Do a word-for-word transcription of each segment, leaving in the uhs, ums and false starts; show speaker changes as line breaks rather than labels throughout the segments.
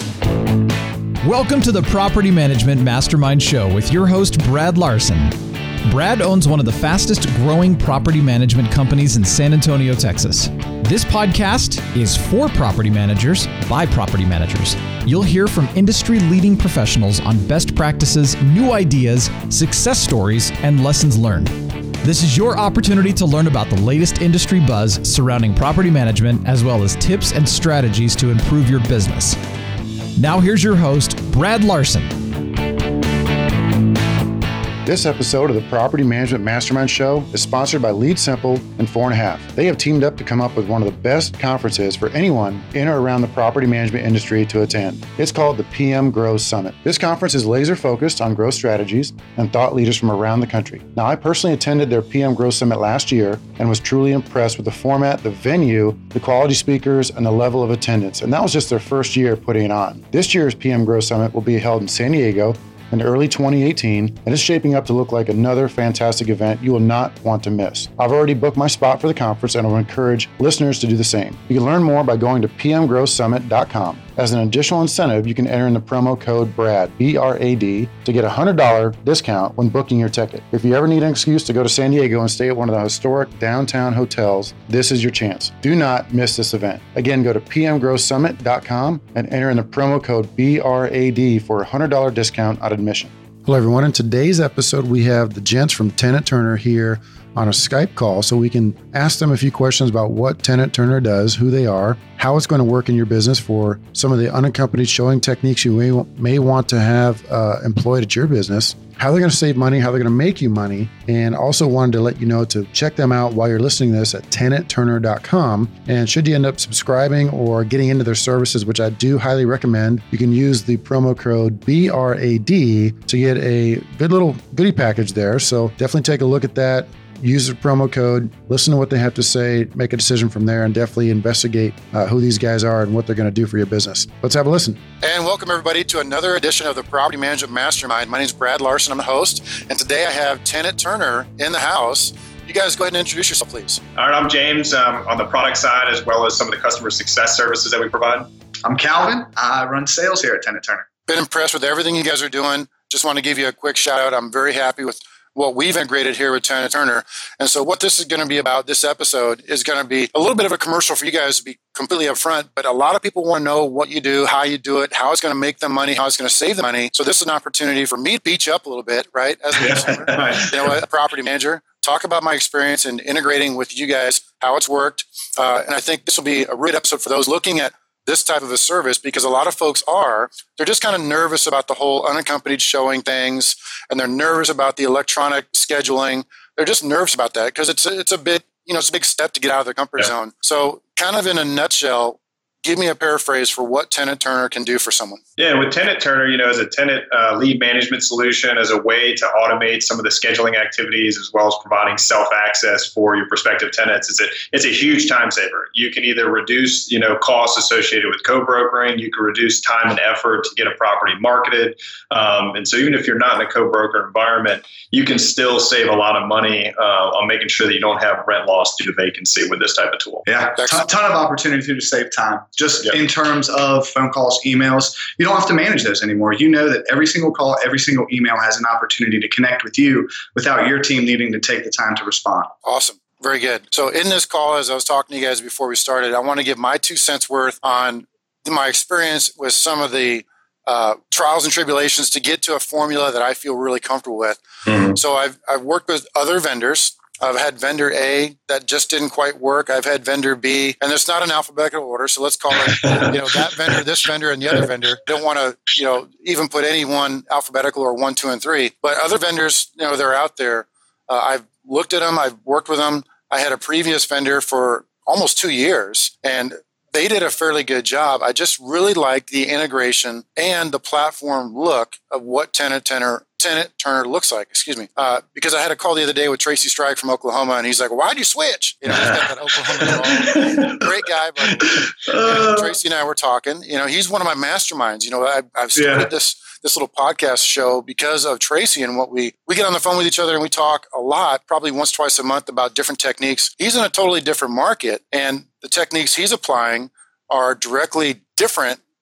Welcome to the Property Management Mastermind Show with your host, Brad Larson. Brad owns one of the fastest growing property management companies in San Antonio, Texas. This podcast is for property managers by property managers. You'll hear from industry-leading professionals on best practices, new ideas, success stories, and lessons learned. This is your opportunity to learn about the latest industry buzz surrounding property management, as well as tips and strategies to improve your business. Now here's your host, Brad Larson.
This episode of the Property Management Mastermind Show is sponsored by Lead Simple and Four and a Half. They have teamed up to come up with one of the best conferences for anyone in or around the property management industry to attend. It's called the P M Growth Summit. This conference is laser focused on growth strategies and thought leaders from around the country. Now, I personally attended their P M Growth Summit last year and was truly impressed with the format, the venue, the quality speakers, and the level of attendance. And that was just their first year putting it on. This year's P M Growth Summit will be held in San Diego in early twenty eighteen, and it's shaping up to look like another fantastic event you will not want to miss. I've already booked my spot for the conference, and I will encourage listeners to do the same. You can learn more by going to p m growth summit dot com. As an additional incentive, you can enter in the promo code BRAD, B R A D, to get a one hundred dollars discount when booking your ticket. If you ever need an excuse to go to San Diego and stay at one of the historic downtown hotels, this is your chance. Do not miss this event. Again, go to p m growth summit dot com and enter in the promo code B R A D for a one hundred dollars discount on admission. Hello, everyone. In today's episode, we have the gents from Tenant Turner here on a Skype call so we can ask them a few questions about what Tenant Turner does, who they are, how it's going to work in your business for some of the unaccompanied showing techniques you may, may want to have uh, employed at your business, how they're going to save money, how they're going to make you money, and also wanted to let you know to check them out while you're listening to this at tenant turner dot com. And should you end up subscribing or getting into their services, which I do highly recommend, you can use the promo code B R A D to get a good little goodie package there. So definitely take a look at that. Use the promo code, listen to what they have to say, make a decision from there, and definitely investigate uh, who these guys are and what they're going to do for your business. Let's have a listen.
And welcome, everybody, to another edition of the Property Management Mastermind. My name is Brad Larson. I'm the host. And today I have Tenant Turner in the house. You guys go ahead and introduce yourself, please.
All right, I'm James um, on the product side, as well as some of the customer success services that we provide.
I'm Calvin. I run sales here at Tenant Turner.
Been impressed with everything you guys are doing. Just want to give you a quick shout out. I'm very happy with what we've integrated here with Tenant Turner. And so what this is going to be about, this episode, is going to be a little bit of a commercial for you guys to be completely upfront, but a lot of people want to know what you do, how you do it, how it's going to make them money, how it's going to save them money. So this is an opportunity for me to beat you up a little bit, right? As a consumer, you know, a property manager, talk about my experience in integrating with you guys, how it's worked. Uh, and I think this will be a great episode for those looking at this type of a service, because a lot of folks are, they're just kind of nervous about the whole unaccompanied showing things, and they're nervous about the electronic scheduling. They're just nervous about that because it's a, it's a bit, you know, it's a big step to get out of their comfort yeah. zone. So kind of in a nutshell, give me a paraphrase for what Tenant Turner can do for someone.
Yeah, with Tenant Turner, you know, as a tenant uh, lead management solution, as a way to automate some of the scheduling activities, as well as providing self-access for your prospective tenants, it's a it's a huge time saver. You can either reduce, you know, costs associated with co-brokering, you can reduce time and effort to get a property marketed, um, and so even if you're not in a co-broker environment, you can still save a lot of money uh, on making sure that you don't have rent loss due to vacancy with this type of tool.
Yeah, a ton, ton of opportunity to save time. Just yep. in terms of phone calls, emails, you don't have to manage those anymore. You know that every single call, every single email has an opportunity to connect with you without your team needing to take the time to respond.
Awesome. Very good. So in this call, as I was talking to you guys before we started, I want to give my two cents worth on my experience with some of the uh, trials and tribulations to get to a formula that I feel really comfortable with. Mm-hmm. So I've, I've worked with other vendors. I've had vendor A that just didn't quite work. I've had vendor B, and it's not an alphabetical order. So let's call it, you know, that vendor, this vendor, and the other vendor. Don't want to, you know, even put any one alphabetical or one, two, and three. But other vendors, you know, they're out there. Uh, I've looked at them. I've worked with them. I had a previous vendor for almost two years, and they did a fairly good job. I just really like the integration and the platform look of what Tenant Turner Tenant Turner looks like, excuse me. Uh, because I had a call the other day with Tracy Strike from Oklahoma, and he's like, why'd you switch? You know, he's got that Oklahoma law. Great guy, but you know, Tracy and I were talking. You know, he's one of my masterminds. You know, I, I've started yeah. this this little podcast show because of Tracy and what we, we get on the phone with each other and we talk a lot, probably once, twice a month about different techniques. He's in a totally different market, and the techniques he's applying are directly different,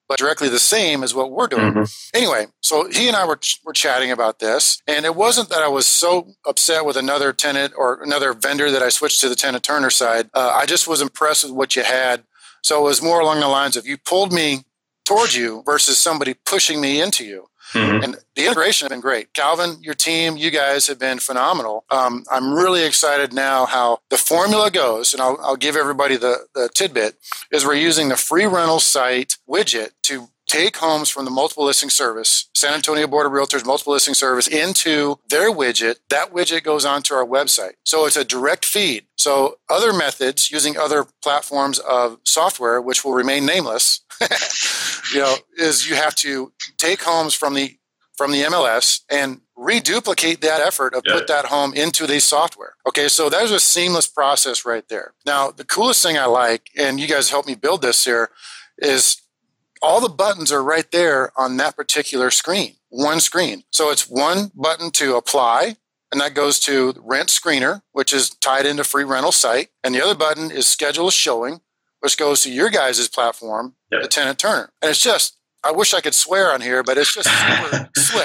but directly the same as what we're doing. Mm-hmm. Anyway, so he and I were, were chatting about this, and it wasn't that I was so upset with another tenant or another vendor that I switched to the tenant Turner side. Uh, I just was impressed with what you had. So it was more along the lines of you pulled me towards you versus somebody pushing me into you. Mm-hmm. And the integration has been great. Calvin, your team, you guys have been phenomenal. Um, I'm really excited now how the formula goes, and I'll, I'll give everybody the, the tidbit, is we're using the free rental site widget to take homes from the multiple listing service, San Antonio Board of Realtors multiple listing service, into their widget. That widget goes onto our website. So it's a direct feed. So other methods using other platforms of software, which will remain nameless, you know, is you have to take homes from the from the M L S and reduplicate that effort of yeah. put that home into the software. Okay, so there's a seamless process right there. Now, the coolest thing I like, and you guys helped me build this here, is all the buttons are right there on that particular screen, one screen. So it's one button to apply, and that goes to Rent Screener, which is tied into Free Rental Site. And the other button is Schedule a Showing, which goes to your guys' platform, yep. the Tenant Turner. And it's just, I wish I could swear on here, but it's just super slick.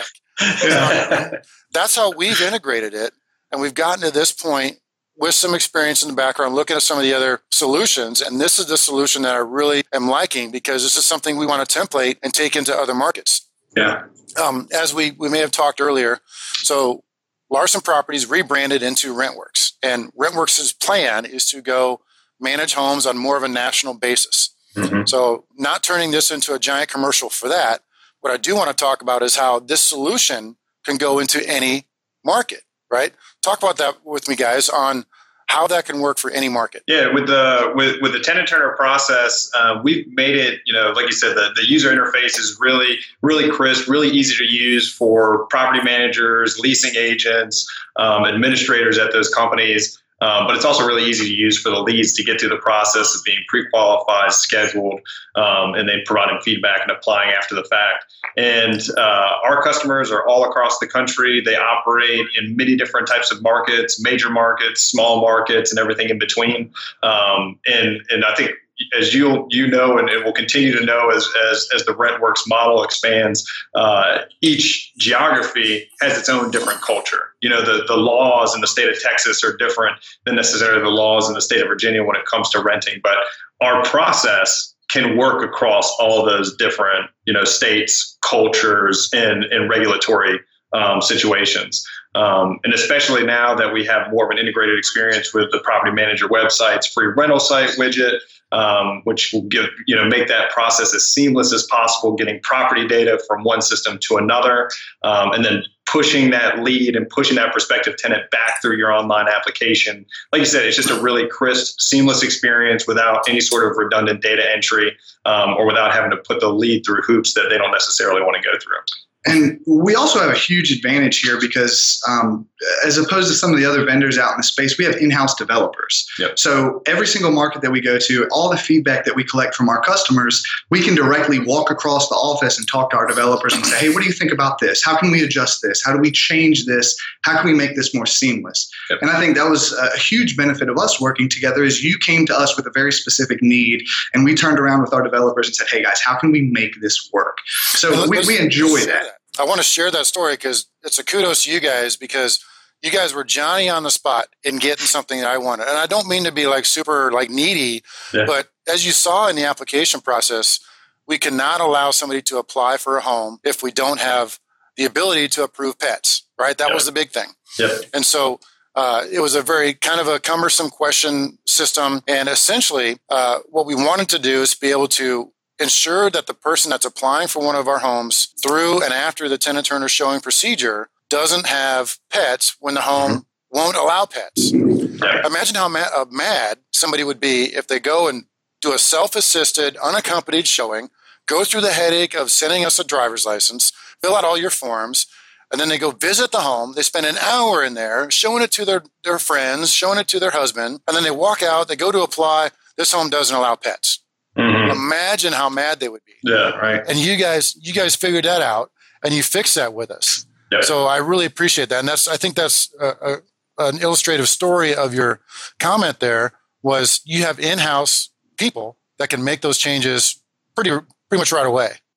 So that's how we've integrated it. And we've gotten to this point with some experience in the background, looking at some of the other solutions. And this is the solution that I really am liking because this is something we want to template and take into other markets.
Yeah.
Um, as we, we may have talked earlier, so Larson Properties rebranded into RentWorks. And RentWorks' plan is to go manage homes on more of a national basis. Mm-hmm. So not turning this into a giant commercial for that. What I do want to talk about is how this solution can go into any market, right? Talk about that with me, guys, on how that can work for any market.
Yeah, with the with, with the Tenant Turner process, uh, we've made it, you know, like you said, the, the user interface is really, really crisp, really easy to use for property managers, leasing agents, um, administrators at those companies. Um, but it's also really easy to use for the leads to get through the process of being pre-qualified, scheduled, um, and then providing feedback and applying after the fact. And uh, our customers are all across the country. They operate in many different types of markets, major markets, small markets, and everything in between. Um, and and I think, as you you know, and it will continue to know as as, as the RentWorks model expands, uh, each geography has its own different culture. You know, the, the laws in the state of Texas are different than necessarily the laws in the state of Virginia when it comes to renting. But our process can work across all those different, you know, states, cultures, and, and regulatory um, situations. Um, and especially now that we have more of an integrated experience with the property manager website's free rental site widget, um, which will give, you know, make that process as seamless as possible, getting property data from one system to another, um, and then pushing that lead and pushing that prospective tenant back through your online application. Like you said, it's just a really crisp, seamless experience without any sort of redundant data entry, um, or without having to put the lead through hoops that they don't necessarily want to go through.
And we also have a huge advantage here because um, as opposed to some of the other vendors out in the space, we have in-house developers.
Yep.
So every single market that we go to, all the feedback that we collect from our customers, we can directly walk across the office and talk to our developers and say, hey, what do you think about this? How can we adjust this? How do we change this? How can we make this more seamless? Yep. And I think that was a huge benefit of us working together is you came to us with a very specific need and we turned around with our developers and said, hey guys, how can we make this work? So well, we, we enjoy that.
I want to share that story because it's a kudos to you guys because you guys were Johnny on the spot in getting something that I wanted. And I don't mean to be like super like needy, yeah. but as you saw in the application process, we cannot allow somebody to apply for a home if we don't have the ability to approve pets, right? That yeah. was the big thing.
Yeah.
And so uh, it was a very kind of a cumbersome question system. And essentially uh, what we wanted to do is be able to ensure that the person that's applying for one of our homes through and after the Tenant Turner showing procedure doesn't have pets when the home mm-hmm. won't allow pets.
Yeah.
Imagine how mad, uh, mad somebody would be if they go and do a self-assisted, unaccompanied showing, go through the headache of sending us a driver's license, fill out all your forms, and then they go visit the home. They spend an hour in there showing it to their, their friends, showing it to their husband, and then they walk out, they go to apply, this home doesn't allow pets. Mm-hmm. Imagine how mad they would be.
Yeah, right.
And you guys, you guys figured that out, and you fixed that with us.
Yep.
So I really appreciate that, and that's I think that's a, a, an illustrative story of your comment. There was you have in-house people that can make those changes pretty pretty much right away.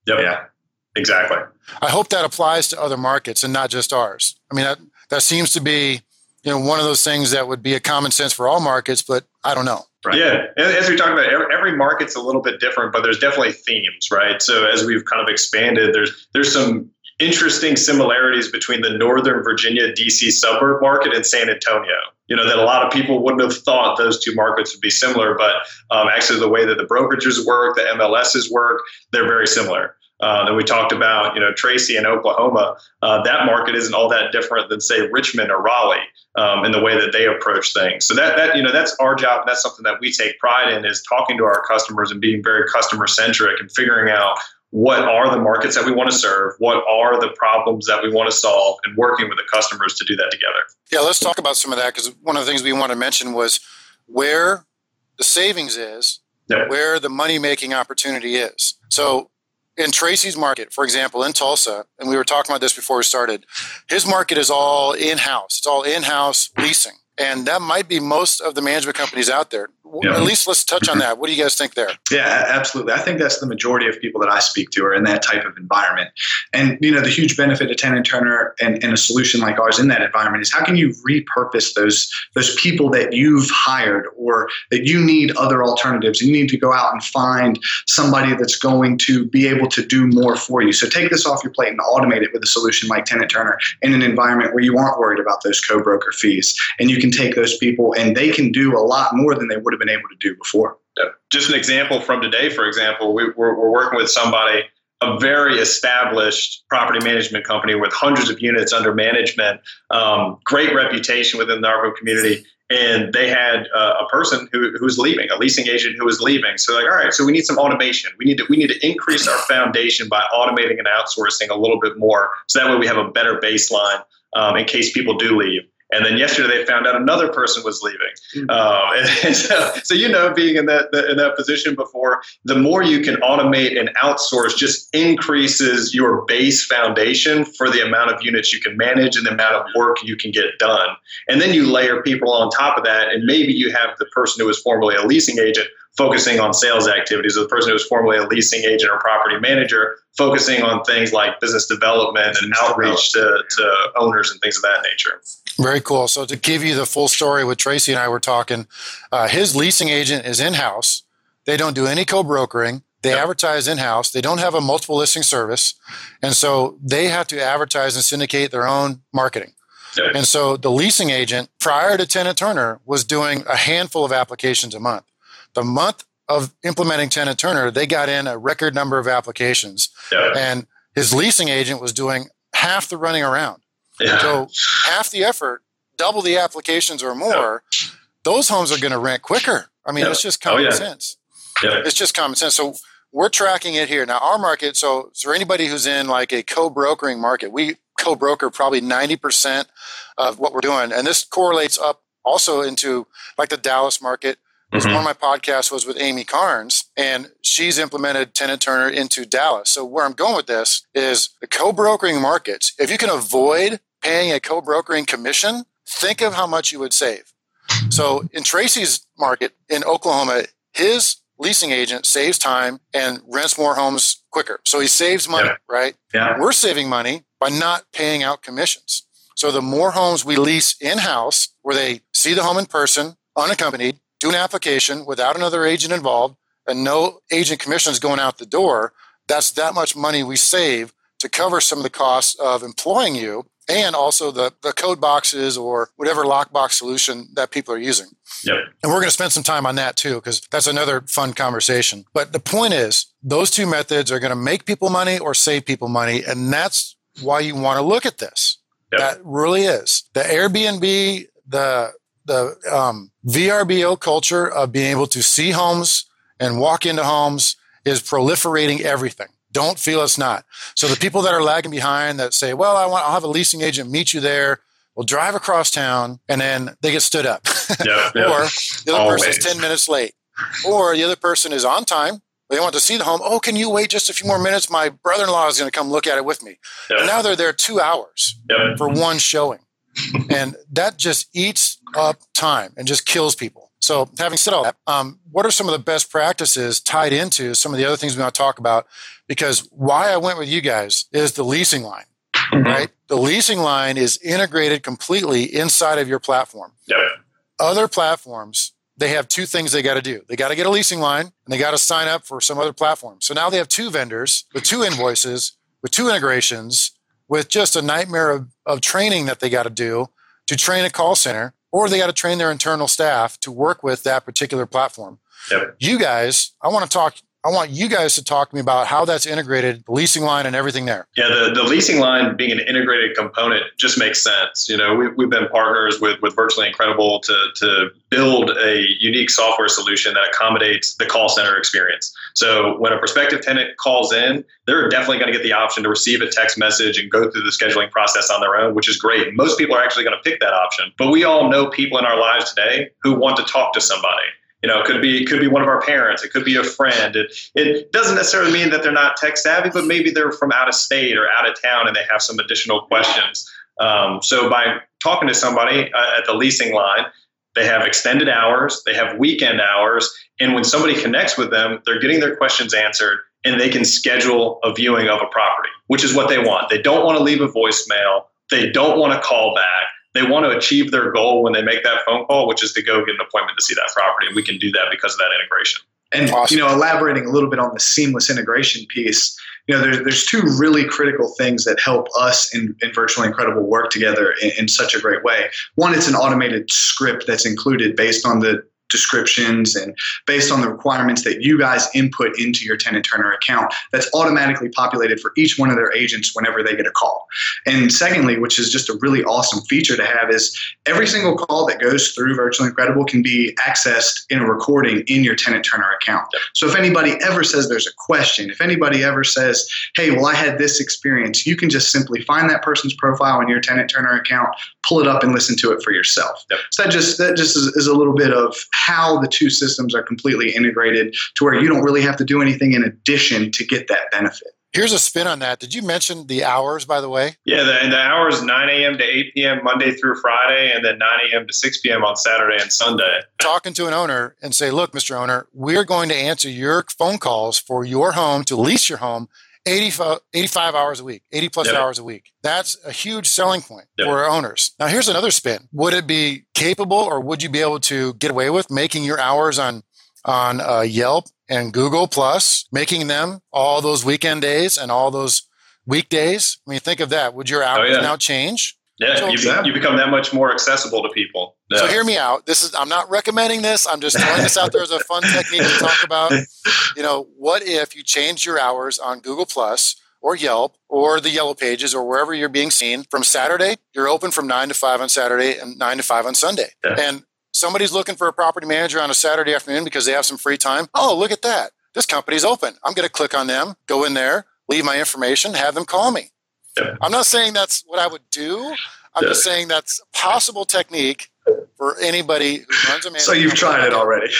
Yep. Yeah, exactly.
I hope that applies to other markets and not just ours. I mean, that, that seems to be, you know, one of those things that would be a common sense for all markets, but I don't know.
Right. Yeah. As we talked about, every, every market's a little bit different, but there's definitely themes, right? So as we've kind of expanded, there's there's some interesting similarities between the Northern Virginia D C suburb market and San Antonio. You know, that a lot of people wouldn't have thought those two markets would be similar, but um, actually the way that the brokerages work, the M L Ss work, they're very similar. Uh, then we talked about, you know, Tracy and Oklahoma. Uh, that market isn't all that different than, say, Richmond or Raleigh um, in the way that they approach things. So that, that, you know, that's our job. That's something that we take pride in, is talking to our customers and being very customer centric and figuring out what are the markets that we want to serve, what are the problems that we want to solve, and working with the customers to do that together.
Yeah, let's talk about some of that, because one of the things we want to mention was where the savings is, yep. where the money-making opportunity is. So in Tracy's market, for example, in Tulsa, and we were talking about this before we started, his market is all in-house. It's all in-house leasing. And that might be most of the management companies out there. Yeah. At least let's touch on that. What do you guys think there?
Yeah, absolutely. I think that's the majority of people that I speak to are in that type of environment. And, you know, the huge benefit of Tenant Turner and, and a solution like ours in that environment is how can you repurpose those, those people that you've hired, or that you need other alternatives. You need to go out and find somebody that's going to be able to do more for you. So take this off your plate and automate it with a solution like Tenant Turner in an environment where you aren't worried about those co-broker fees. And you can take those people and they can do a lot more than they would have been able to do before.
Just an example from today, for example, we, we're, we're working with somebody, a very established property management company with hundreds of units under management, um, great reputation within the ARPA community. And they had uh, a person who, who was leaving, a leasing agent who was leaving. So like, all right, so we need some automation. We need to we need to increase our foundation by automating and outsourcing a little bit more. So that way we have a better baseline um, in case people do leave. And then yesterday they found out another person was leaving. Mm-hmm. Um, and, and so, so, you know, being in that, in that position before, the more you can automate and outsource just increases your base foundation for the amount of units you can manage and the amount of work you can get done. And then you layer people on top of that. And maybe you have the person who was formerly a leasing agent focusing on sales activities, or the person who was formerly a leasing agent or property manager focusing on things like business development and outreach to, to owners and things of that nature.
Very cool. So to give you the full story, what Tracy and I were talking, uh, his leasing agent is in-house. They don't do any co-brokering. They yep. advertise in-house. They don't have a multiple listing service. And so they have to advertise and syndicate their own marketing. Yep. And so the leasing agent, prior to Tenant Turner, was doing a handful of applications a month. The month of implementing Tenant Turner, they got in a record number of applications. Yep. And his leasing agent was doing half the running around. Yeah. So half the effort, double the applications or more, yep. those homes are going to rent quicker. I mean, yep. it's just common oh, yeah. sense. Yep. It's just common sense. So we're tracking it here. Now, our market, so for anybody who's in like a co-brokering market, we co-broker probably ninety percent of what we're doing. And this correlates up also into like the Dallas market. Mm-hmm. One of my podcasts was with Amy Carnes, and she's implemented Tenant Turner into Dallas. So where I'm going with this is the co-brokering markets. If you can avoid paying a co-brokering commission, think of how much you would save. So in Tracy's market in Oklahoma, his leasing agent saves time and rents more homes quicker. So he saves money, yeah. right?
Yeah.
We're saving money by not paying out commissions. So the more homes we lease in-house, where they see the home in person, unaccompanied, do an application without another agent involved, and no agent commissions going out the door, that's that much money we save to cover some of the costs of employing you, and also the, the code boxes or whatever lockbox solution that people are using.
Yep.
And we're going to spend some time on that too, because that's another fun conversation. But the point is, those two methods are going to make people money or save people money, and that's why you want to look at this. Yep. That really is. The Airbnb, the the um, V R B O culture of being able to see homes and walk into homes is proliferating everything. Don't feel it's not. So the people that are lagging behind that say, well, I want, I'll have a leasing agent meet you there. We'll drive across town, and then they get stood up.
Yep, yep.
Or the other Always. person's ten minutes late. Or the other person is on time. They want to see the home. Oh, can you wait just a few more minutes? My brother-in-law is going to come look at it with me. Yep. And now they're there two hours yep. for one showing. And that just eats up time and just kills people. So having said all that, um, what are some of the best practices tied into some of the other things we want to talk about because why I went with you guys is the leasing line, mm-hmm. right? The leasing line is integrated completely inside of your platform.
Yep.
Other platforms, they have two things they got to do. They got to get a leasing line and they got to sign up for some other platform. So now they have two vendors with two invoices, with two integrations, with just a nightmare of, of training that they got to do to train a call center, or they got to train their internal staff to work with that particular platform.
Yep.
You guys, I want to talk, I want you guys to talk to me about how that's integrated, the leasing line and everything there.
Yeah, the, the leasing line being an integrated component just makes sense. You know, we, we've been partners with, with Virtually Incredible to, to build a unique software solution that accommodates the call center experience. So when a prospective tenant calls in, they're definitely going to get the option to receive a text message and go through the scheduling process on their own, which is great. Most people are actually going to pick that option. But we all know people in our lives today who want to talk to somebody. You know, it could be it could be one of our parents. It could be a friend. It, it doesn't necessarily mean that they're not tech savvy, but maybe they're from out of state or out of town and they have some additional questions. Um, so by talking to somebody uh, at the leasing line, they have extended hours, they have weekend hours, and when somebody connects with them, they're getting their questions answered and they can schedule a viewing of a property, which is what they want. They don't want to leave a voicemail. They don't want to call back. They want to achieve their goal when they make that phone call, which is to go get an appointment to see that property. And we can do that because of that integration.
And, awesome. you know, elaborating a little bit on the seamless integration piece, you know, there's, there's two really critical things that help us in, in Virtually Incredible work together in, in such a great way. One, it's an automated script that's included based on the descriptions and based on the requirements that you guys input into your Tenant Turner account that's automatically populated for each one of their agents whenever they get a call. And secondly, which is just a really awesome feature to have, is every single call that goes through Virtually Incredible can be accessed in a recording in your Tenant Turner account. So if anybody ever says there's a question, if anybody ever says, hey, well, I had this experience, you can just simply find that person's profile in your Tenant Turner account, pull it up and listen to it for yourself. Yep. So that just that just is, is a little bit of how the two systems are completely integrated to where you don't really have to do anything in addition to get that benefit.
Here's a spin on that. Did you mention the hours, by the way?
Yeah, the, the hours nine a.m. to eight p.m. Monday through Friday, and then nine a.m. to six p.m. on Saturday and Sunday.
Talking to an owner and say, look, Mister Owner, we're going to answer your phone calls for your home to lease your home eighty-five, eighty-five hours a week, eighty plus yep. hours a week. That's a huge selling point yep. for owners. Now, here's another spin. Would it be capable, or would you be able to get away with making your hours on, on uh, Yelp and Google Plus, making them all those weekend days and all those weekdays? I mean, think of that. Would your hours oh, yeah. now change?
Yeah, so, you, you become that much more accessible to people. Yeah.
So hear me out. This is I'm not recommending this. I'm just throwing this out there as a fun technique to talk about. You know, what if you change your hours on Google Plus or Yelp or the Yellow Pages or wherever you're being seen from Saturday? You're open from nine to five on Saturday and nine to five on Sunday. Yeah. And somebody's looking for a property manager on a Saturday afternoon because they have some free time. Oh, look at that. This company's open. I'm going to click on them, go in there, leave my information, have them call me. Yeah. I'm not saying that's what I would do. I'm yeah. just saying that's a possible technique for anybody who runs a management.
So you've tried it already.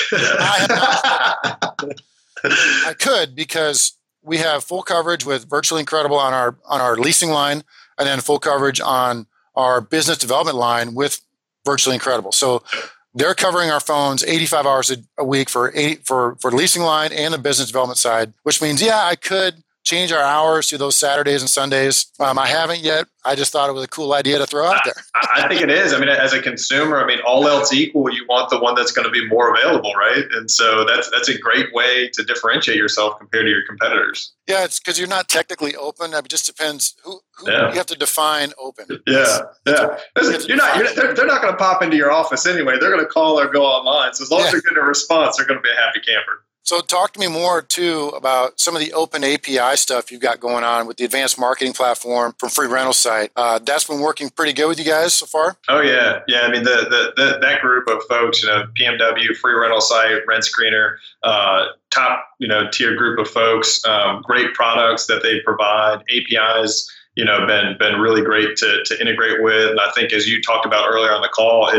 I, have not. I could, because we have full coverage with Virtually Incredible on our on our leasing line, and then full coverage on our business development line with Virtually Incredible. So they're covering our phones eighty-five hours a, a week for eight, for for the leasing line and the business development side, which means, yeah, I could change our hours to those Saturdays and Sundays. Um, I haven't yet. I just thought it was a cool idea to throw out there.
I, I think it is. I mean, as a consumer, I mean, all else equal, you want the one that's going to be more available, right? And so that's that's a great way to differentiate yourself compared to your competitors.
Yeah, it's because you're not technically open. It just depends who, who yeah. you have to define open.
Yeah, yeah. Listen, you're not. You're, they're, they're not going to pop into your office anyway. They're going to call or go online. So as long yeah. as they're getting a response, they're going to be a happy camper.
So talk to me more, too, about some of the open A P I stuff you've got going on with the advanced marketing platform from Free Rental Site. Uh, that's been working pretty good with you guys so far?
Oh, yeah. Yeah, I mean, the, the, the that group of folks, you know, P M W, Free Rental Site, Rent Screener, uh, top, you know, tier group of folks, um, great products that they provide, A P Is, you know, been been really great to to integrate with. And I think, as you talked about earlier on the call, it just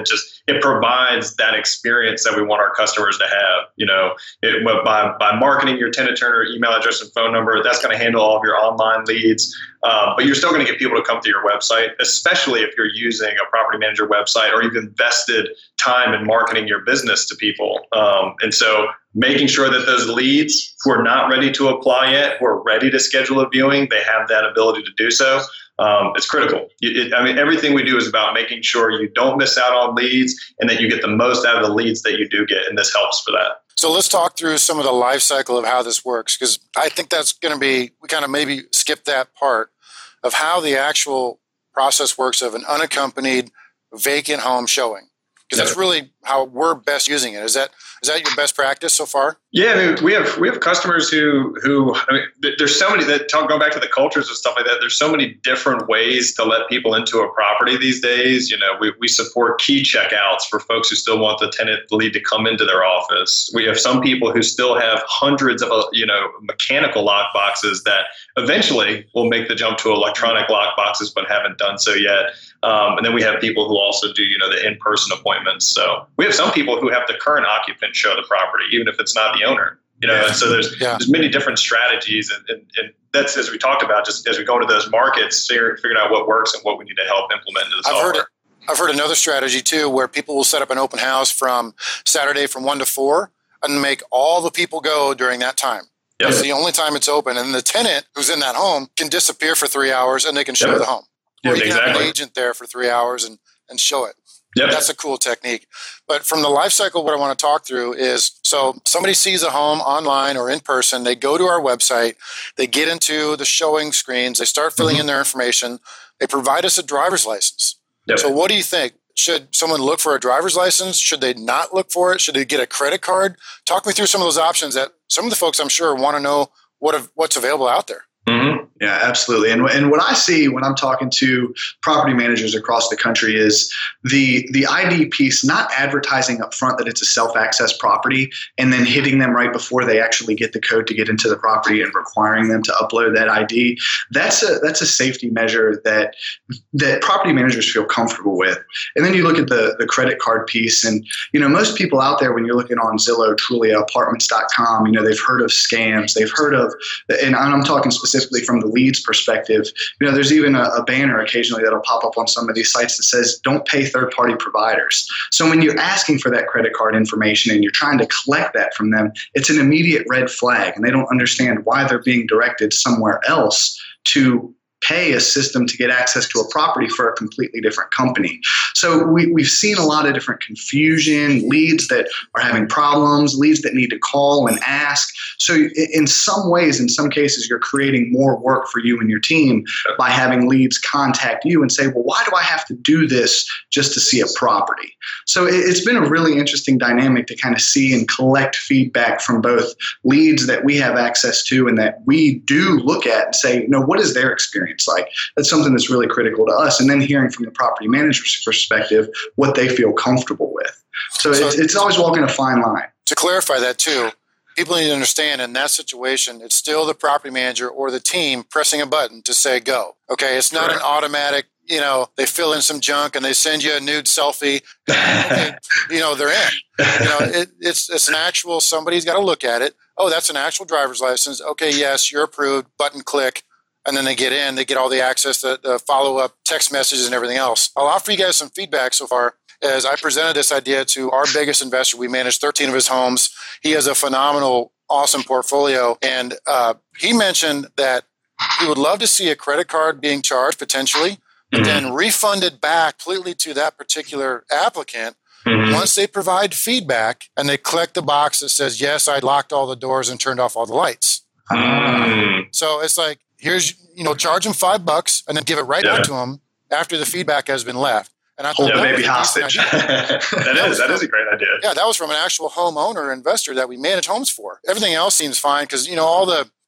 it provides that experience that we want our customers to have. You know, it, by, by marketing your tenant turner email address and phone number, that's going to handle all of your online leads. Uh, but you're still going to get people to come to your website, especially if you're using a property manager website or you've invested time in marketing your business to people. Um, and so making sure that those leads who are not ready to apply yet, who are ready to schedule a viewing, they have that ability to do so. Um, it's critical. It, it, I mean, everything we do is about making sure you don't miss out on leads and that you get the most out of the leads that you do get. And this helps for that.
So let's talk through some of the life cycle of how this works, because I think that's going to be, we kind of maybe skip that part of how the actual process works of an unaccompanied vacant home showing. Because that's really how we're best using it. Is that is that your best practice so far?
Yeah, I mean, we have we have customers who who I mean, there's so many that talk going back to the cultures and stuff like that. There's so many different ways to let people into a property these days. You know, we we support key checkouts for folks who still want the tenant lead to come into their office. We have some people who still have hundreds of you know mechanical lock boxes that eventually will make the jump to electronic lock boxes, but haven't done so yet. Um, and then we have people who also do, you know, the in-person appointments. So we have some people who have the current occupant show the property, even if it's not the owner, you know, yeah. and so there's, yeah. there's many different strategies. And, and, and that's, as we talked about, just as we go into those markets, figure, figuring out what works and what we need to help implement into the software.
I've heard, I've heard another strategy too, where people will set up an open house from Saturday from one to four and make all the people go during that time. Yep. It's the only time it's open. And the tenant who's in that home can disappear for three hours and they can show yep. the home. Or you can exactly. have an agent there for three hours and, and show it. Yep. That's a cool technique. But from the life cycle, what I want to talk through is, so somebody sees a home online or in person, they go to our website, they get into the showing screens, they start filling mm-hmm. in their information, they provide us a driver's license. Yep. So what do you think? Should someone look for a driver's license? Should they not look for it? Should they get a credit card? Talk me through some of those options that some of the folks I'm sure want to know what what's available out there.
Mm-hmm. Yeah, absolutely. And, and what I see when I'm talking to property managers across the country is the the I D piece, not advertising up front that it's a self-access property and then hitting them right before they actually get the code to get into the property and requiring them to upload that I D. That's a that's a safety measure that that property managers feel comfortable with. And then you look at the, the credit card piece, and you know, most people out there, when you're looking on Zillow, Trulia, apartments dot com, you know, they've heard of scams, they've heard of, and I'm talking specifically from the leads perspective, you know, there's even a, a banner occasionally that'll pop up on some of these sites that says, don't pay third-party providers. So when you're asking for that credit card information and you're trying to collect that from them, it's an immediate red flag, and they don't understand why they're being directed somewhere else to pay a system to get access to a property for a completely different company. So we, we've seen a lot of different confusion, leads that are having problems, leads that need to call and ask. So in some ways, in some cases, you're creating more work for you and your team by having leads contact you and say, well, why do I have to do this just to see a property? So it's been a really interesting dynamic to kind of see and collect feedback from both leads that we have access to and that we do look at and say, you know, what is their experience like? That's something that's really critical to us. And then hearing from the property manager's perspective, what they feel comfortable with. So, so it's, it's always walking a fine line.
To clarify that too, people need to understand in that situation, it's still the property manager or the team pressing a button to say go. Okay, it's not Correct. An automatic, you know, they fill in some junk and they send you a nude selfie. Okay, you know, they're in. You know, it, it's it's an actual, somebody's got to look at it. Oh, that's an actual driver's license. Okay, yes, you're approved. Button click. And then they get in, they get all the access, the, the follow-up text messages and everything else. I'll offer you guys some feedback so far. As I presented this idea to our biggest investor, we manage thirteen of his homes. He has a phenomenal, awesome portfolio. And uh, he mentioned that he would love to see a credit card being charged potentially, but mm-hmm. then refunded back completely to that particular applicant mm-hmm. once they provide feedback and they click the box that says, yes, I locked all the doors and turned off all the lights. Mm-hmm. So it's like, here's, you know, charge them five bucks and then give it right yeah. out to them after the feedback has been left. And I
hold the baby hostage.
that, that is that is a great idea.
Yeah, that was from an actual homeowner investor that we manage homes for. Everything else seems fine because, you know, all the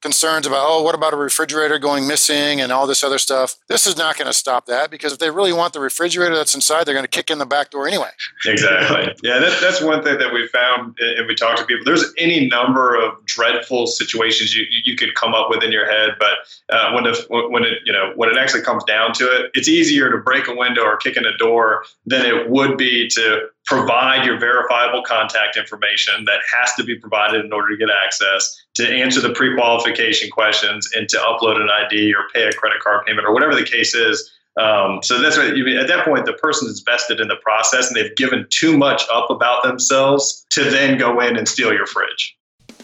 concerns about, oh, what about a refrigerator going missing and all this other stuff. This is not going to stop that, because if they really want the refrigerator that's inside, they're going to kick in the back door anyway.
Exactly. Yeah, that, that's one thing that we found, and we talk to people. There's any number of dreadful situations you you could come up with in your head, but uh, when the, when it you know when it actually comes down to it, it's easier to break a window or kick in a door than it would be to provide your verifiable contact information that has to be provided in order to get access, to answer the pre-qualification questions, and to upload an I D or pay a credit card payment or whatever the case is. Um, so that's what you mean. At that point, the person is vested in the process, and they've given too much up about themselves to then go in and steal your fridge.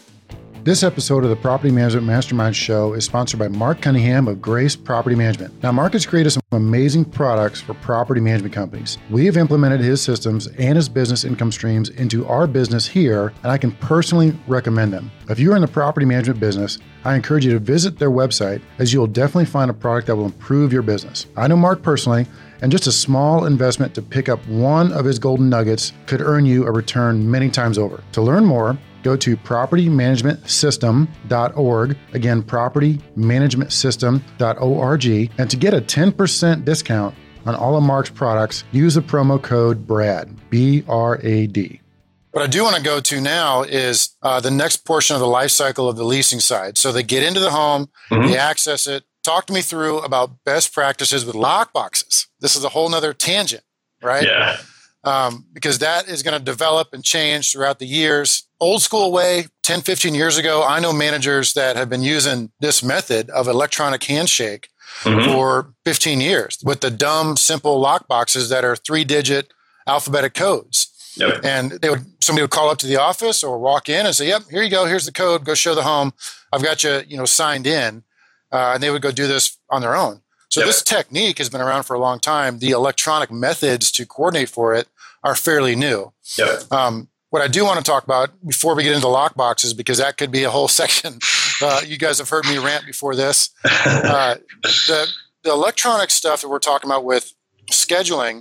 This episode of the Property Management Mastermind Show is sponsored by Mark Cunningham of Grace Property Management. Now, Mark has created some amazing products for property management companies. We have implemented his systems and his business income streams into our business here, and I can personally recommend them. If you're in the property management business, I encourage you to visit their website, as you'll definitely find a product that will improve your business. I know Mark personally, and just a small investment to pick up one of his golden nuggets could earn you a return many times over. To learn more, go to property management system dot org. Again, property management system dot org. And to get a ten percent discount on all of Mark's products, use the promo code BRAD, B R A D.
What I do want to go to now is uh, the next portion of the life cycle of the leasing side. So they get into the home, mm-hmm. they access it. Talk to me through about best practices with lock boxes. This is a whole nother tangent, right?
Yeah.
Um, because that is going to develop and change throughout the years. Old school way, ten, fifteen years ago, I know managers that have been using this method of electronic handshake mm-hmm. for fifteen years with the dumb, simple lock boxes that are three-digit alphabetic codes.
Yep.
And they would somebody would call up to the office or walk in and say, yep, here you go. Here's the code. Go show the home. I've got you, you know, signed in. Uh, and they would go do this on their own. So yep. this technique has been around for a long time. The electronic methods to coordinate for it are fairly new.
Yep.
Um, what I do want to talk about before we get into lock boxes, because that could be a whole section. Uh, you guys have heard me rant before this. Uh, the, the electronic stuff that we're talking about with scheduling,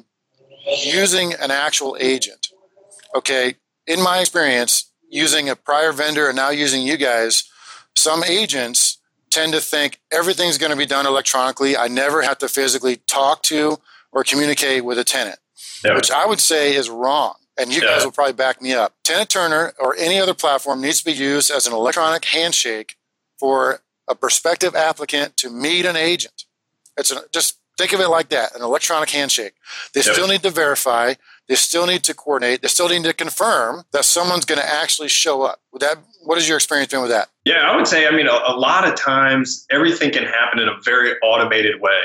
using an actual agent. Okay, in my experience, using a prior vendor and now using you guys, some agents tend to think everything's going to be done electronically. I never have to physically talk to or communicate with a tenant,
yep.
which I would say is wrong. And you yeah. guys will probably back me up. Tenant Turner or any other platform needs to be used as an electronic handshake for a prospective applicant to meet an agent. It's a, just think of it like that, an electronic handshake. They yep. still need to verify. They still need to coordinate. They still need to confirm that someone's going to actually show up. Would that, what has your experience been with that?
Yeah, I would say, I mean, a, a lot of times everything can happen in a very automated way.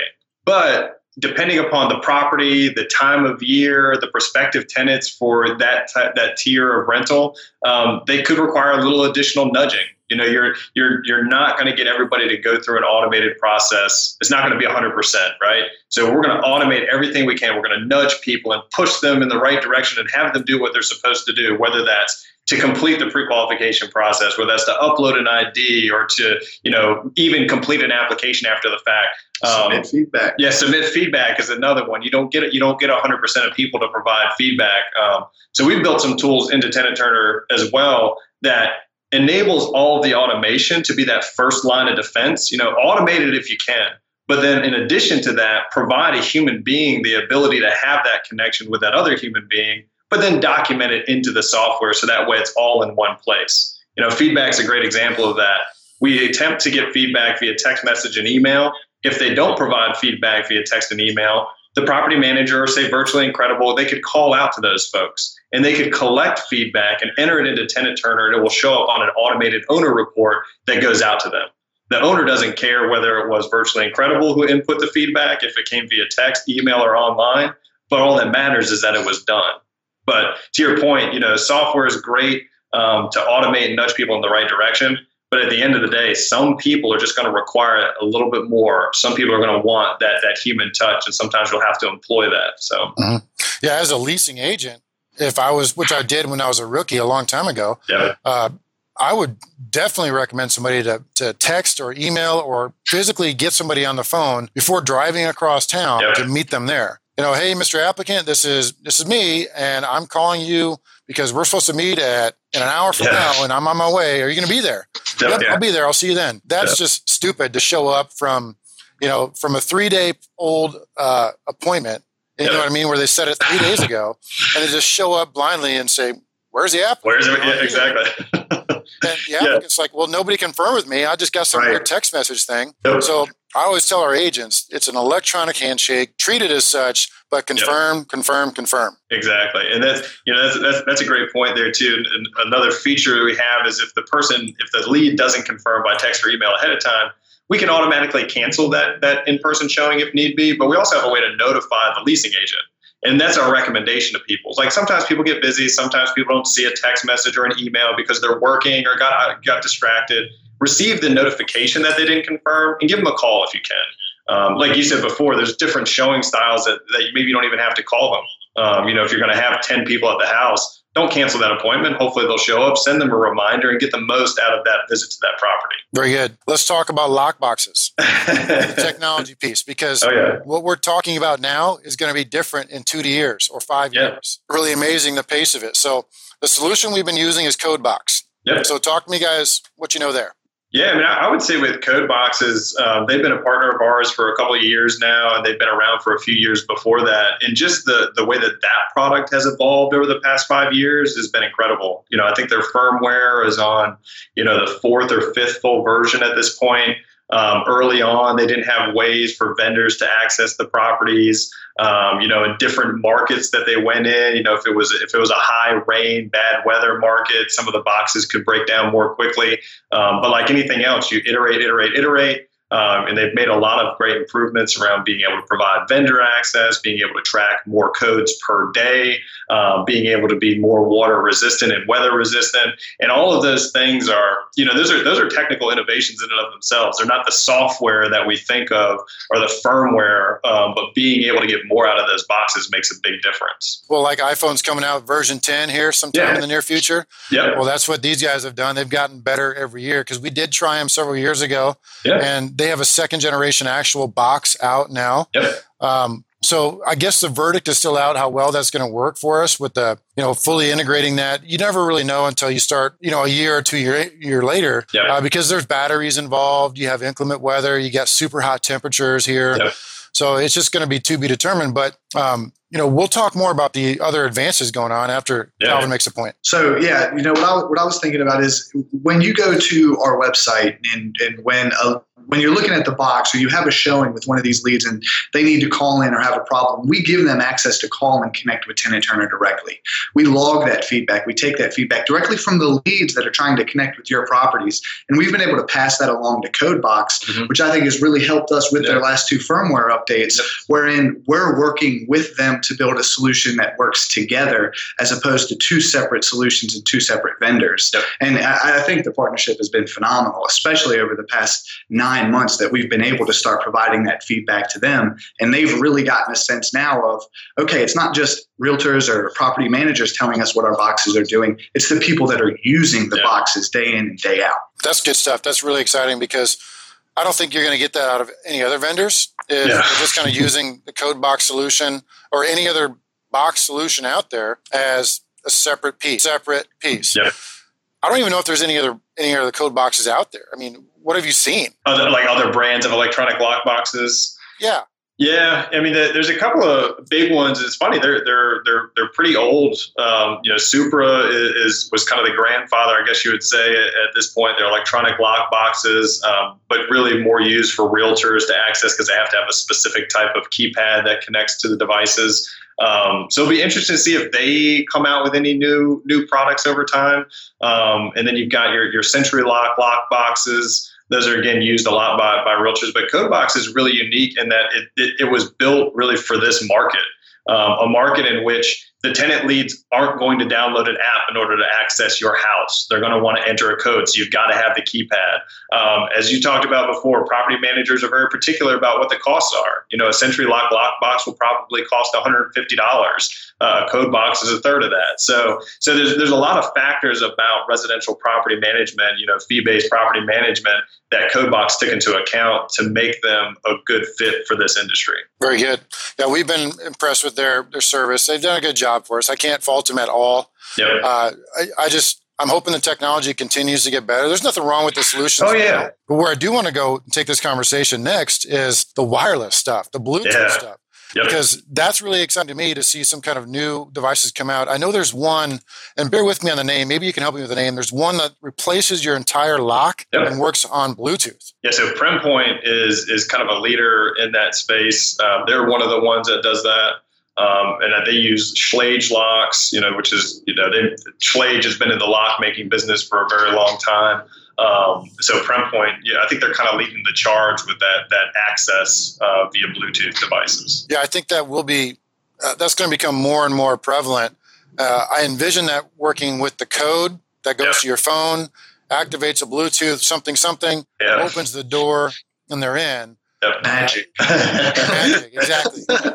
But depending upon the property, the time of year, the prospective tenants for that t- that tier of rental, um, they could require a little additional nudging. You know, you're you're you're not going to get everybody to go through an automated process. It's not going to be one hundred percent, right? So we're going to automate everything we can. We're going to nudge people and push them in the right direction and have them do what they're supposed to do, whether that's to complete the pre-qualification process, whether that's to upload an I D or to, you know, even complete an application after the fact.
Um, submit feedback.
Yeah, submit feedback is another one. You don't get it. You don't get one hundred percent of people to provide feedback. Um, so we've built some tools into Tenant Turner as well that enables all of the automation to be that first line of defense. You know, automate it if you can. But then in addition to that, provide a human being the ability to have that connection with that other human being, but then document it into the software so that way it's all in one place. You know, feedback's a great example of that. We attempt to get feedback via text message and email. If they don't provide feedback via text and email, the property manager, or say Virtually Incredible, they could call out to those folks and they could collect feedback and enter it into Tenant Turner, and it will show up on an automated owner report that goes out to them. The owner doesn't care whether it was Virtually Incredible who input the feedback, if it came via text, email, or online, but all that matters is that it was done. But to your point, you know, software is great um, to automate and nudge people in the right direction. But at the end of the day, some people are just going to require a little bit more. Some people are going to want that that human touch, and sometimes you'll have to employ that. So,
mm-hmm. yeah, as a leasing agent, if I was, which I did when I was a rookie a long time ago,
yeah.
uh, I would definitely recommend somebody to, to text or email or physically get somebody on the phone before driving across town
yeah.
to meet them there. you know, hey, Mister Applicant, this is this is me, and I'm calling you because we're supposed to meet at in an hour from
yeah.
now, and I'm on my way. Are you going to be there?
Yep,
yep,
yeah.
I'll be there. I'll see you then. That's
yep.
just stupid to show up from, you know, from a three day old uh, appointment. You yep. know what I mean? Where they set it three days ago, and they just show up blindly and say, "Where's the applicant?"
Where's it? Yeah, exactly.
And the applicant's yeah. like, "Well, nobody confirmed with me. I just got some
right.
weird text message thing."
Yep.
So I always tell our agents, it's an electronic handshake. Treat it as such, but confirm, yep. confirm, confirm.
Exactly, and that's you know that's, that's that's a great point there too. And another feature we have is if the person, if the lead doesn't confirm by text or email ahead of time, we can automatically cancel that that in-person showing if need be. But we also have a way to notify the leasing agent. And that's our recommendation to people. Like sometimes people get busy. Sometimes people don't see a text message or an email because they're working or got got distracted. Receive the notification that they didn't confirm and give them a call if you can. Um, like you said before, there's different showing styles that, that maybe you don't even have to call them. Um, you know, if you're going to have ten people at the house, don't cancel that appointment. Hopefully they'll show up, send them a reminder, and get the most out of that visit to that property.
Very good. Let's talk about lock boxes, the technology piece, because
oh, yeah.
what we're talking about now is going to be different in two years or five
yeah.
years. Really amazing the pace of it. So the solution we've been using is CodeBox.
Yep.
So talk to me, guys, what you know there.
Yeah, I mean, I would say with CodeBoxes, um, they've been a partner of ours for a couple of years now, and they've been around for a few years before that. And just the the way that that product has evolved over the past five years has been incredible. You know, I think their firmware is on, you know, the fourth or fifth full version at this point. Um, early on, they didn't have ways for vendors to access the properties. Um, you know, in different markets that they went in, you know, if it was if it was a high rain, bad weather market, some of the boxes could break down more quickly. Um, but like anything else, you iterate, iterate, iterate. Um, and they've made a lot of great improvements around being able to provide vendor access, being able to track more codes per day, um, being able to be more water resistant and weather resistant. And all of those things are, you know, those are those are technical innovations in and of themselves. They're not the software that we think of or the firmware, um, but being able to get more out of those boxes makes a big difference.
Well, like iPhone's coming out version ten here sometime
yeah.
in the near future.
Yeah.
Well, that's what these guys have done. They've gotten better every year because we did try them several years ago.
Yeah.
And they have a second generation actual box out now.
Yep.
Um, so I guess the verdict is still out how well that's going to work for us with the, you know, fully integrating that. You never really know until you start, you know, a year or two year, year later,
yep.
uh, because there's batteries involved. You have inclement weather. You got super hot temperatures here.
Yep.
So it's just going to be to be determined. But, um, you know, we'll talk more about the other advances going on after yeah. Calvin makes a point.
So, yeah, you know, what I, what I was thinking about is when you go to our website and, and when a when you're looking at the box or you have a showing with one of these leads and they need to call in or have a problem, we give them access to call and connect with Tenant Turner directly. We log that feedback. We take that feedback directly from the leads that are trying to connect with your properties. And we've been able to pass that along to CodeBox, mm-hmm. which I think has really helped us with yeah. their last two firmware updates, yep. wherein we're working with them to build a solution that works together as opposed to two separate solutions and two separate vendors. Yep. And I, I think the partnership has been phenomenal, especially over the past nine months that we've been able to start providing that feedback to them. And they've really gotten a sense now of, okay, it's not just realtors or property managers telling us what our boxes are doing. It's the people that are using the yeah. boxes day in and day out.
That's good stuff. That's really exciting because I don't think you're going to get that out of any other vendors. If
yeah.
they're just kind of using the CodeBox solution or any other box solution out there as a separate piece, separate piece.
Yeah.
I don't even know if there's any other any other code boxes out there. I mean, what have you seen?
Other, like other brands of electronic lock boxes?
Yeah.
Yeah, I mean, the, there's a couple of big ones. It's funny; they're they're they're they're pretty old. Um, you know, Supra is, is was kind of the grandfather, I guess you would say, at, at this point. They're electronic lock boxes, um, but really more used for realtors to access because they have to have a specific type of keypad that connects to the devices. Um, so it'll be interesting to see if they come out with any new new products over time. Um, and then you've got your your Century Lock lock boxes. Those are, again, used a lot by, by realtors. But CodeBox is really unique in that it, it, it was built really for this market, um, a market in which the tenant leads aren't going to download an app in order to access your house. They're going to want to enter a code. So you've got to have the keypad. Um, as you talked about before, property managers are very particular about what the costs are. You know, a Century Lock lockbox will probably cost one hundred fifty dollars. Uh, code box is a third of that. So, so there's there's a lot of factors about residential property management, you know, fee-based property management that CodeBox took into account to make them a good fit for this industry.
Very good. Yeah, we've been impressed with their their service. They've done a good job for us. I can't fault them at all.
Yep.
Uh, I, I just I'm hoping the technology continues to get better. There's nothing wrong with the solutions.
Oh yeah.
But where I do want to go and take this conversation next is the wireless stuff, the Bluetooth
yeah.
stuff.
Yep.
Because that's really exciting to me to see some kind of new devices come out. I know there's one, and bear with me on the name. Maybe you can help me with the name. There's one that replaces your entire lock
yep.
and works on Bluetooth.
Yeah, so PrimPoint is is kind of a leader in that space. Um, they're one of the ones that does that. Um, and they use Schlage locks, you know, which is, you know, they, Schlage has been in the lock making business for a very long time. Um, so PrimPoint, yeah, I think they're kind of leading the charge with that that access uh, via Bluetooth devices.
Yeah, I think that will be uh, that's going to become more and more prevalent. Uh, I envision that working with the code that goes
yeah.
to your phone, activates a Bluetooth something something,
yeah.
opens the door, and they're in.
Yep.
Magic.
Magic, exactly. You know,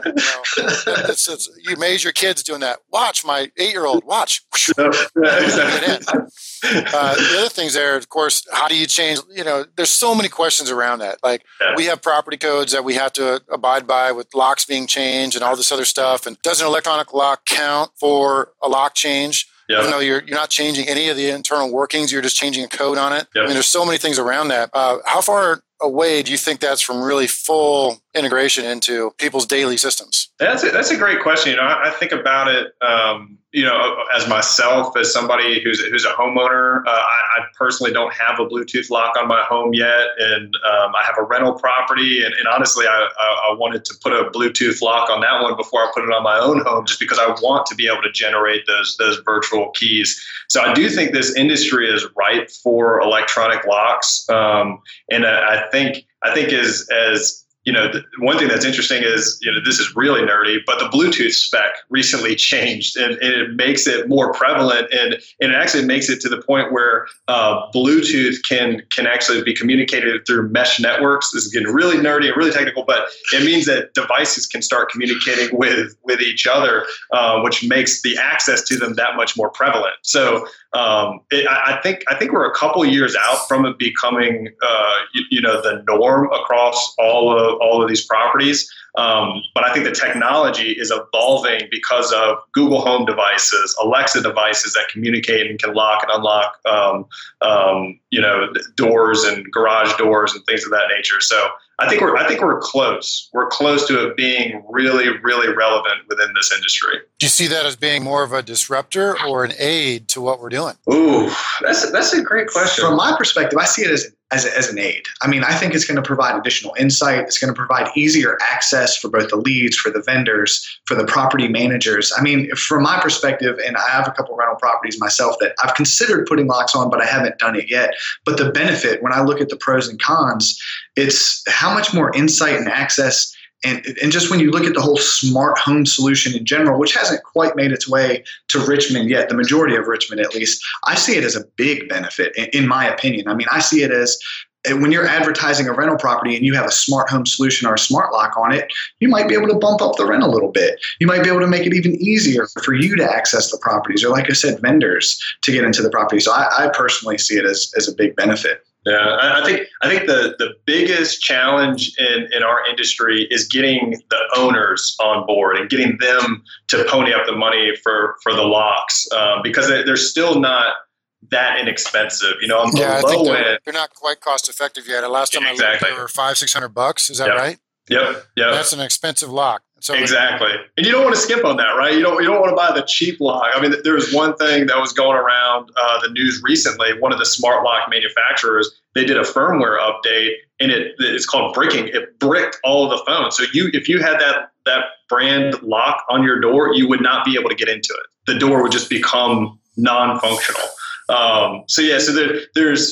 it's, it's, you amaze your kids doing that. Watch, my eight-year-old, watch.
Yeah, exactly.
Uh, the other things there, of course, how do you change, you know, there's so many questions around that. Like
yeah.
we have property codes that we have to abide by with locks being changed and all this other stuff. And does an electronic lock count for a lock change?
Yep.
Even though you're you're not changing any of the internal workings, you're just changing a code on it.
Yep.
I mean, there's so many things around that. Uh, how far away do you think that's from really full integration into people's daily systems?
That's a, that's a great question. You know, I, I think about it, um, you know, as myself, as somebody who's who's a homeowner. Uh, I, I personally don't have a Bluetooth lock on my home yet, and um, I have a rental property. And, and honestly, I, I, I wanted to put a Bluetooth lock on that one before I put it on my own home, just because I want to be able to generate those those virtual keys. So I do think this industry is ripe for electronic locks, um, and I, I think I think as as you know, the, one thing that's interesting is, you know, this is really nerdy, but the Bluetooth spec recently changed, and, and it makes it more prevalent, and, and it actually makes it to the point where uh, Bluetooth can can actually be communicated through mesh networks. This is getting really nerdy and really technical, but it means that devices can start communicating with with each other, uh, which makes the access to them that much more prevalent. So um, it, I, I think I think we're a couple years out from it becoming, uh, you, you know, the norm across all of all of these properties. Um, but I think the technology is evolving because of Google Home devices, Alexa devices that communicate and can lock and unlock, um, um, you know, doors and garage doors and things of that nature. So I think we're I think we're close. We're close to it being really, really relevant within this industry.
Do you see that as being more of a disruptor or an aid to what we're doing?
Ooh, that's that's a great question.
From my perspective, I see it as as, a, as an aid. I mean, I think it's going to provide additional insight. It's going to provide easier access for both the leads, for the vendors, for the property managers. I mean, from my perspective, and I have a couple of rental properties myself that I've considered putting locks on, but I haven't done it yet. But the benefit, when I look at the pros and cons, it's how much more insight and access. And, and just when you look at the whole smart home solution in general, which hasn't quite made its way to Richmond yet, the majority of Richmond at least, I see it as a big benefit, in, in my opinion. I mean, I see it as when you're advertising a rental property and you have a smart home solution or a smart lock on it, you might be able to bump up the rent a little bit. You might be able to make it even easier for you to access the properties, or like I said, vendors to get into the property. So I, I personally see it as, as a big benefit.
Yeah, I think I think the, the biggest challenge in, in our industry is getting the owners on board and getting them to pony up the money for, for the locks, um, because they're still not that inexpensive. You know, on the
yeah,
low
I think they're,
end,
they're not quite cost effective yet. Last time
exactly.
I looked, they were five, six hundred bucks. Is that
yep.
right?
Yep. Yep.
That's an expensive lock. So
exactly. And you don't want to skimp on that, right? You don't you don't want to buy the cheap lock. I mean, there was one thing that was going around uh, the news recently. One of the smart lock manufacturers, they did a firmware update, and it it's called bricking. It bricked all of the phones. So you if you had that that brand lock on your door, you would not be able to get into it. The door would just become non-functional. Um, so yeah, so there, there's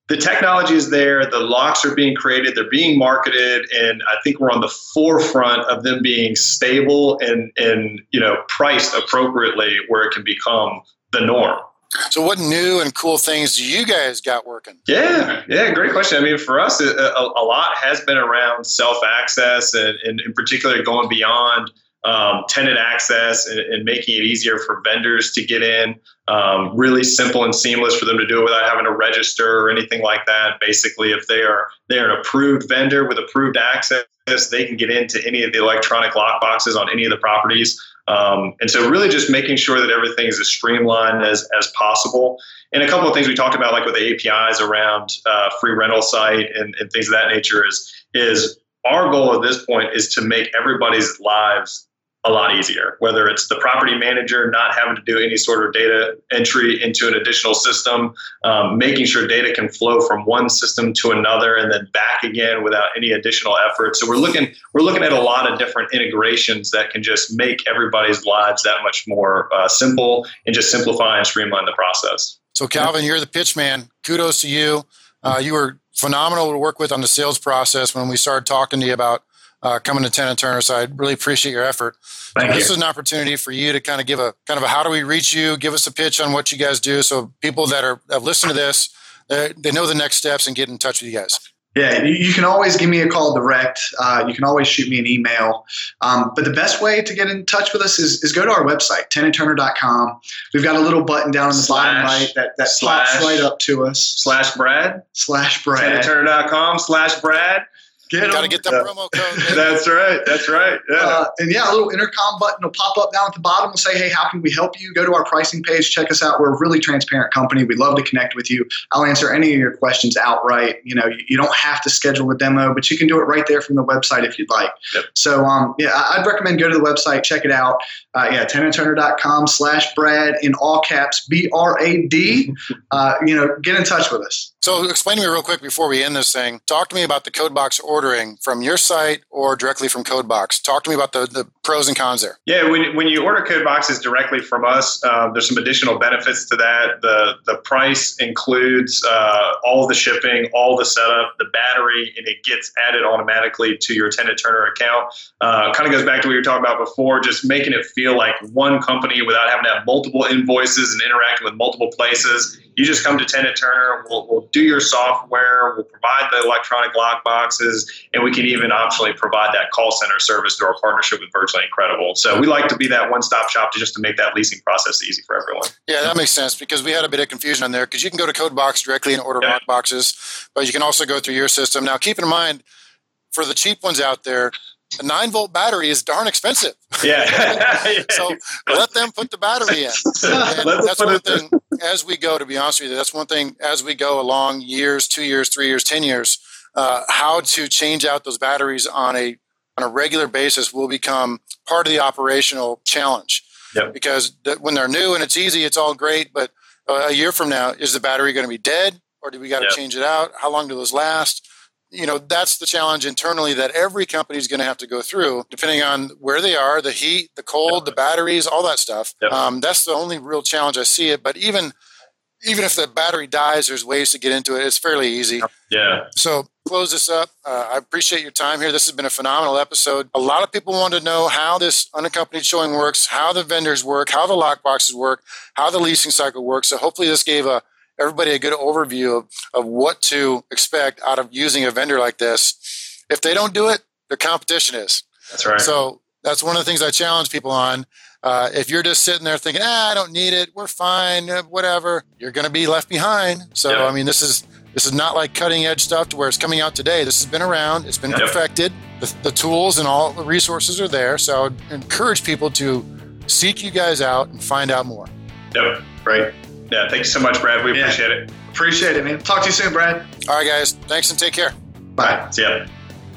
the technology is there. The locks are being created. They're being marketed. And I think we're on the forefront of them being stable and, and you know, priced appropriately where it can become the norm.
So what new and cool things do you guys got working?
Yeah, yeah, great question. I mean, for us, a, a lot has been around self-access and, and in particular going beyond um, tenant access and, and making it easier for vendors to get in. Um, really simple and seamless for them to do it without having to register or anything like that. Basically, if they are they're an approved vendor with approved access, they can get into any of the electronic lock boxes on any of the properties. Um, and so really just making sure that everything is as streamlined as, as possible. And a couple of things we talked about, like with the A P Is around uh, free rental site and, and things of that nature is, is our goal at this point is to make everybody's lives a lot easier, whether it's the property manager not having to do any sort of data entry into an additional system, um, making sure data can flow from one system to another and then back again without any additional effort. So we're looking we're looking at a lot of different integrations that can just make everybody's lives that much more uh, simple and just simplify and streamline the process.
So Calvin, you're the pitch man. Kudos to you. Uh, you were phenomenal to work with on the sales process when we started talking to you about Uh, coming to Tenant Turner. So I really appreciate your effort.
Thank
so
you.
This is an opportunity for you to kind of give a kind of a how do we reach you? Give us a pitch on what you guys do, so people that are have listened to this, they, they know the next steps and get in touch with you guys.
Yeah, you, you can always give me a call direct. Uh, you can always shoot me an email. Um, but the best way to get in touch with us is, is go to our website, tenant turner dot com. We've got a little button down in the
slash,
bottom right that, that
slash,
pops right up to us.
Slash Brad.
Slash Brad.
tenant turner dot com slash Brad.
Get
Got to get that
yeah.
promo code. Baby.
That's right. That's right. Yeah.
Uh, and yeah, a little intercom button will pop up down at the bottom. We'll say, hey, how can we help you? Go to our pricing page. Check us out. We're a really transparent company. We'd love to connect with you. I'll answer any of your questions outright. You know, you, you don't have to schedule a demo, but you can do it right there from the website if you'd like.
Yep.
So, um, yeah, I'd recommend go to the website, check it out. Uh, yeah, tenant turner dot com slash Brad in all caps, B R A D. Uh, you know, get in touch with us.
So explain to me real quick before we end this thing. Talk to me about the CodeBox ordering from your site or directly from CodeBox. Talk to me about the, the pros and cons there.
Yeah, when, when you order CodeBoxes directly from us, uh, there's some additional benefits to that. The the price includes uh, all the shipping, all the setup, the battery, and it gets added automatically to your Tenant Turner account. Uh, kind of goes back to what you were talking about before, just making it feel like one company without having to have multiple invoices and interacting with multiple places. You just come to Tenant Turner, we'll, we'll do your software, we'll provide the electronic lock boxes, and we can even optionally provide that call center service through our partnership with Virtually Incredible. So we like to be that one-stop shop to just to make that leasing process easy for everyone.
Yeah, that makes sense because we had a bit of confusion on there because you can go to CodeBox directly and order
yeah.
lock boxes, but you can also go through your system. Now, keep in mind, for the cheap ones out there, a nine volt battery is darn expensive.
Yeah.
So let them put the battery in. And that's one thing as we go, to be honest with you, that's one thing as we go along years, two years, three years, ten years, uh, how to change out those batteries on a on a regular basis will become part of the operational challenge.
Yep.
Because th- when they're new and it's easy, it's all great. But uh, a year from now, is the battery going to be dead or do we got to
yep.
change it out? How long do those last? You know, that's the challenge internally that every company is going to have to go through, depending on where they are, the heat, the cold, the batteries, all that stuff.
Yep.
Um, that's the only real challenge I see it. But even even if the battery dies, there's ways to get into it. It's fairly easy.
Yeah.
So close this up. Uh, I appreciate your time here. This has been a phenomenal episode. A lot of people want to know how this unaccompanied showing works, how the vendors work, how the lock boxes work, how the leasing cycle works. So hopefully this gave a everybody a good overview of, of what to expect out of using a vendor like this. If they don't do it, their competition is.
That's right.
So that's one of the things I challenge people on. Uh, if you're just sitting there thinking, ah, I don't need it, we're fine, whatever, you're going to be left behind. So,
yeah.
I mean, this is this is not like cutting edge stuff to where it's coming out today. This has been around. It's been
yep.
perfected. The, the tools and all the resources are there. So I encourage people to seek you guys out and find out more.
Yep. Great. Yeah, thank you so much, Brad. We
yeah.
appreciate it.
Appreciate it, man. Talk to you soon, Brad.
All right, guys. Thanks and take care.
Bye.
See ya.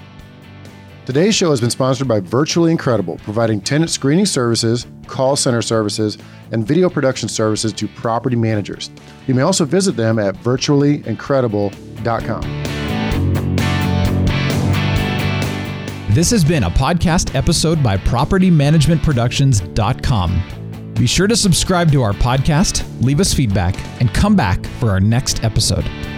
Today's show has been sponsored by Virtually Incredible, providing tenant screening services, call center services, and video production services to property managers. You may also visit them at virtually incredible dot com.
This has been a podcast episode by property management productions dot com. Be sure to subscribe to our podcast, leave us feedback, and come back for our next episode.